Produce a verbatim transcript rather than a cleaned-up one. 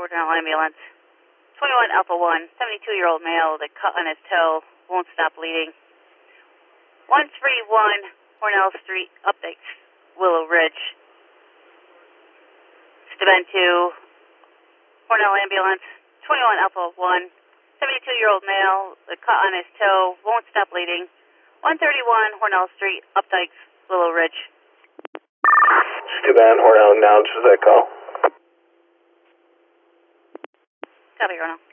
Cornell ambulance. twenty-one Alpha one, seventy-two-year-old male that cut on his toe, won't stop bleeding. one thirty-one Cornell Street, Updike, Willow Ridge. Steven two, Cornell ambulance. twenty-one Alpha one, seventy-two-year-old male that cut on his toe, won't stop bleeding. one thirty-one Hornell Street, Updike, Willow Ridge. Steven, Hornell acknowledges that call. Copy, Hornell.